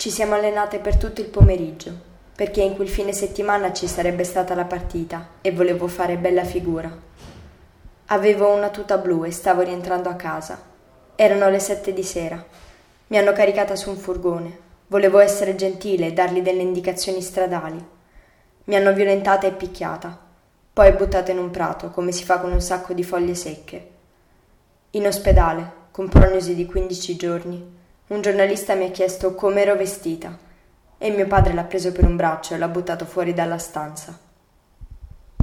Ci siamo allenate per tutto il pomeriggio, perché in quel fine settimana ci sarebbe stata la partita e volevo fare bella figura. Avevo una tuta blu e stavo rientrando a casa. Erano le 7 di sera. Mi hanno caricata su un furgone. Volevo essere gentile e dargli delle indicazioni stradali. Mi hanno violentata e picchiata, poi buttata in un prato, come si fa con un sacco di foglie secche. In ospedale, con prognosi di 15 giorni, un giornalista mi ha chiesto come ero vestita e mio padre l'ha preso per un braccio e l'ha buttato fuori dalla stanza.